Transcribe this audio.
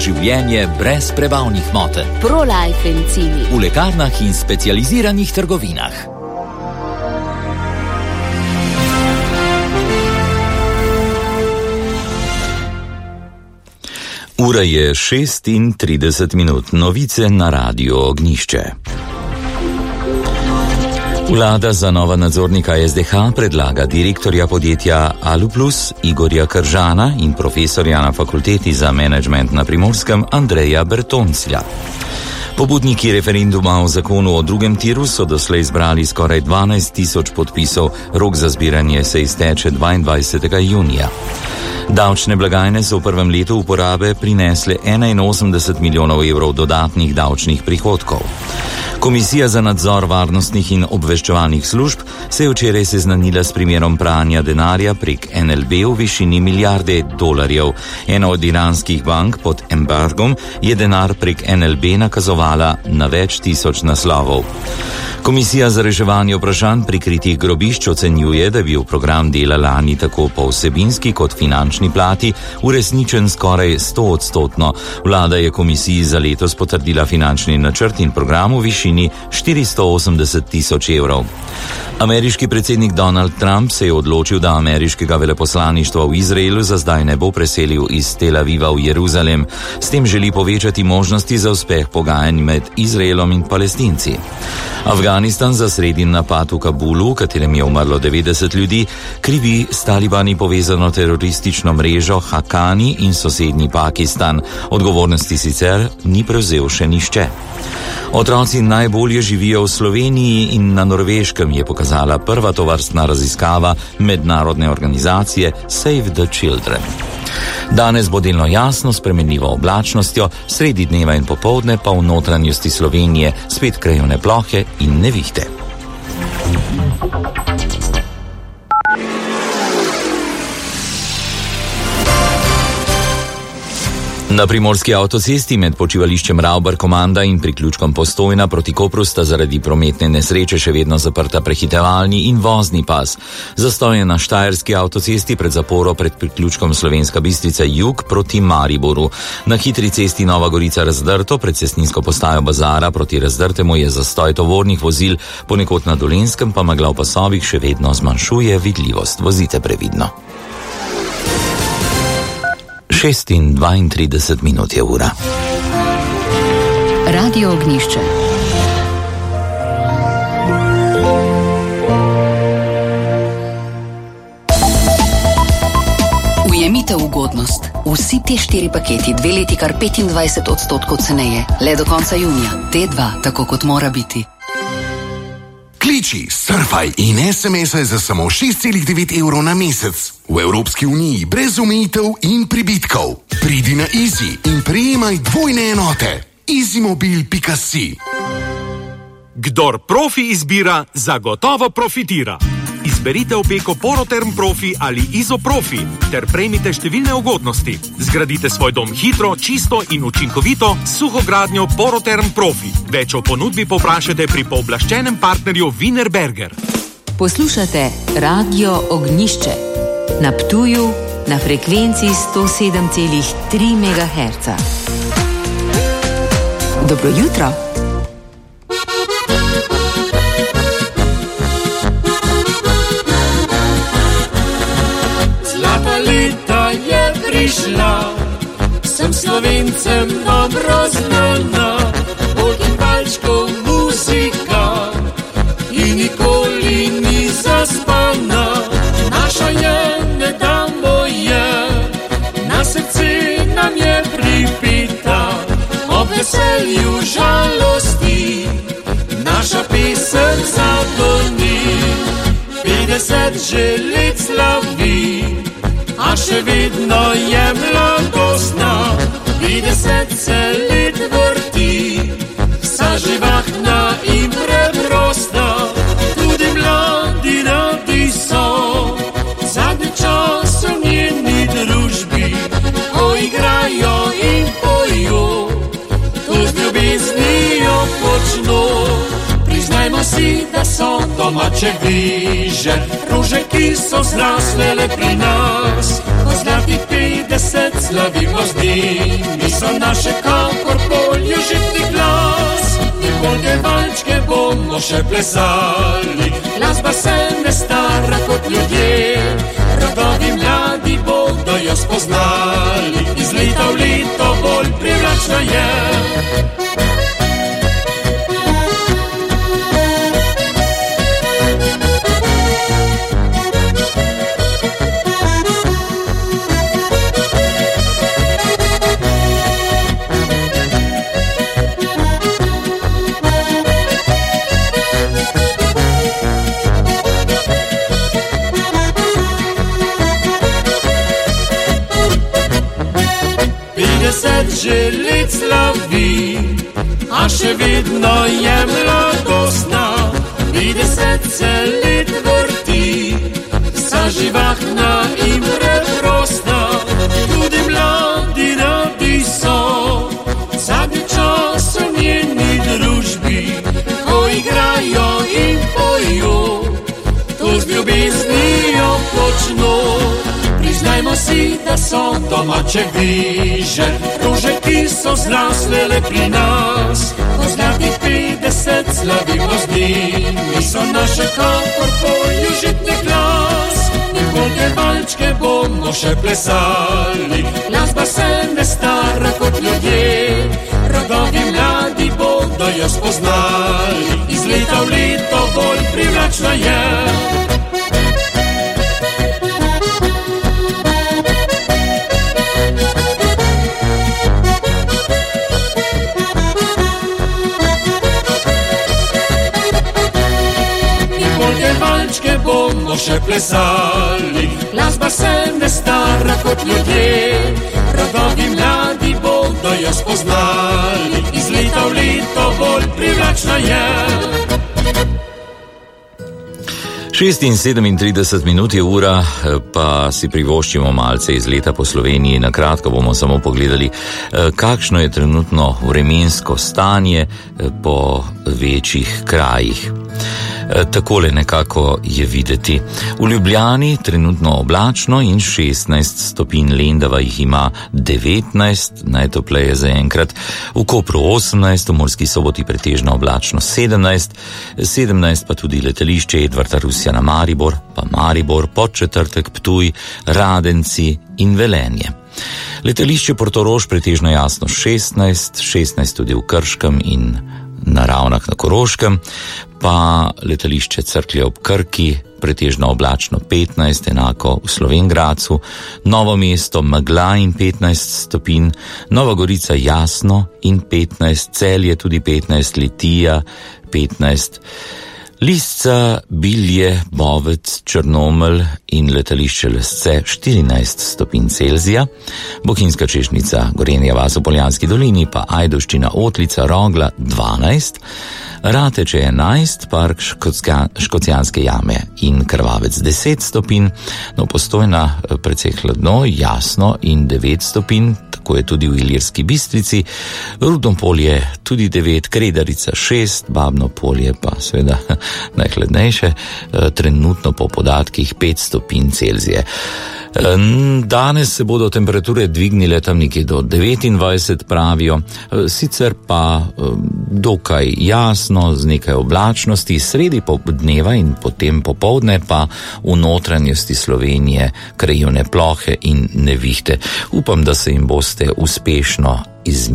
Življenje brez prebavnih motenj. Pro-Life encimi. V lekarnah in specializiranih trgovinah. Ura je 36 minut. Novice na Radiu Ognjišče. Vlada za nova nadzornika SDH predlaga direktorja podjetja Aluplus Igorja Kržana in profesorja na fakulteti za menedžment na Primorskem Andreja Bertonclja. Pobudniki referenduma o zakonu o drugem tiru so doslej zbrali skoraj 12.000 podpisov, rok za zbiranje se izteče 22. junija. Davčne blagajne so v prvem letu uporabe prinesle 81 milijonov evrov dodatnih davčnih prihodkov. Komisija za nadzor varnostnih in obveščevalnih služb se je včeraj seznanila s primerom pranja denarja prek NLB v višini milijarde dolarjev. Ena od iranskih bank pod embargom je denar prek NLB nakazovala na več tisoč naslovov. Komisija za reševanje vprašanj prikritih grobišč ocenjuje, da je bil program dela lani tako po vsebinski kot finančni plati uresničen skoraj 100%. Vlada je komisiji za letos potrdila finančni načrt in program v višini 480 tisoč evrov. Ameriški predsednik Donald Trump se je odločil, da ameriškega veleposlaništva v Izraelu za zdaj ne bo preselil iz Tel Aviva v Jeruzalem. S tem želi povečati možnosti za uspeh pogajanj med Izraelom in Palestinci. Afganistan za sredin napad v Kabulu, v katerem je umrlo 90 ljudi, krivi s talibani povezano teroristično mrežo Haqqani in sosednji Pakistan. Odgovornosti sicer ni prevzel še nihče. Otroci najbolje živijo v Sloveniji in na Norveškem, je pokazala prva tovrstna raziskava mednarodne organizacije Save the Children. Danes bo delno jasno, spremenljivo oblačnostjo, sredi dneva in popoldne pa v notranjosti Slovenije spet krajevne plohe in nevihte. Na primorski avtocesti med počivališčem Ravbar-Komanda in priključkom Postojna proti Kopru sta zaradi prometne nesreče še vedno zaprta prehitevalni in vozni pas. Zastoj je na štajerski avtocesti pred zaporo pred priključkom Slovenska Bistrica jug proti Mariboru. Na hitri cesti Nova Gorica-Razdrto pred cestninsko postajo Bazara proti Razdrtemu je zastoj tovornih vozil, ponekod na Dolenjskem pa megla v pasovih še vedno zmanjšuje vidljivost. Vozite previdno. 6:32 minut je ura. Radio Ognjišče. Ujemite ugodnost. Vsi te 4 paketi 2 leti kar 25% ceneje. Le do konca junija. T2, tako kot mora biti. Kliči, surfaj in SMS-aj za samo 6,9 evrov na mesec. V Evropski uniji brez omejitev in pribitkov. Pridi na Easy in prejemaj dvojne enote. easymobil.si. Kdor profi izbira, zagotovo profitira. Izberite opeko Poroterm Profi ali Izoprofi ter prejmite številne ugodnosti. Zgradite svoj dom hitro, čisto in učinkovito s suhogradnjo Poroterm Profi. Več o ponudbi povprašajte pri pooblaščenem partnerju Wienerberger. Poslušate Radio Ognjišče na Ptuju na frekvenci 107,3 MHz. Dobro jutro. Sem Slovencem dobro znana, polkim palčkov muzika in nikoli ni zaspana. Naša je, ne damo je, na srce nam je pripita, ob veselju žalosti, naša pesem zadoni. 50 že let slavi, a še vedno je mladostna. 50 se let vrti, vsa živahna in preprosta. Tudi mladi radi so, zadnji čas v njeni družbi, ko igrajo in pojo, to z ljubeznijo počno. Priznajmo si, da so domače viže, rože, ki so zrasle le pri nas. Po zlatih 50 50 slavimo z njimi, so naše kakor polju žitni glas. Nikolke valčke bomo še plesali, glasba se ne stara kot ljudje. Rodovi mladi bodo jo spoznali, iz leta v leto bolj privlačna je. Že let slavi, a še vedno je mladostna. 50 se let vrti, vsa živahna in preprosta. Tudi mladi radi so, zadnji čas v njeni družbi, ko igrajo in pojo, to z ljubeznijo počno. Priznajmo si, da so domače viže, rože, ki so zrasle pri nas. Po zlatih 50 slavimo z njimi, so naše kakor polju žitni glas. Nikolke valčke bomo še plesali, glasba se ne stara kot ljudje. Rodovi mladi bodo jo spoznali, iz leta v leto bolj privlačna je. Bomo še plesali, glasba se ne stara kot ljudje. Rodovi mladi bodo jo spoznali, iz leta v leto bolj privlačna je. 6:37 minut je ura, pa si privoščimo malce iz leta po Sloveniji. Na kratko bomo samo pogledali, kakšno je trenutno vremensko stanje po večjih krajih. Takole nekako je videti. V Ljubljani trenutno oblačno in 16 stopinj, Lendava jih ima 19, najtopleje zaenkrat, v Kopru 18, v Murski Soboti pretežno oblačno 17 pa tudi letališče Edvarda Rusjana Maribor, pa Maribor, Podčetrtek, Ptuj, Radenci in Velenje. Letališče Portorož pretežno jasno 16 tudi v Krškem in na Ravnah na Koroškem, pa letališče Cerklje ob Krki pretežno oblačno 15, enako v Slovenj Gradcu, Novo mesto megla in 15 stopinj, Nova Gorica jasno in 15, Celje tudi 15, Litija 15, Lisca, Bilje, Bovec, Črnomelj in letališče Lesce 14 stopinj Celzija, Bohinjska Češnica, Gorenja vas v Poljanski dolini, pa Ajdovščina, Otlica, Rogla 12, Rateče 11, Park Škocjanske jame in Krvavec 10 stopinj, no Postojna precej hladno, jasno in 9 stopinj, tako je tudi v Ilirski Bistrici, Rudno polje tudi 9, Kredarica 6, Babno polje pa seveda najhladnejše, trenutno po podatkih 5 stopinj Celzije. Danes se bodo temperature dvignile tam nekje do 29, pravijo, sicer pa dokaj jasno z nekaj oblačnosti, sredi dneva in potem popoldne pa v notranjosti Slovenije krajevne plohe in nevihte. Upam, da se jim boste uspešno izmislili.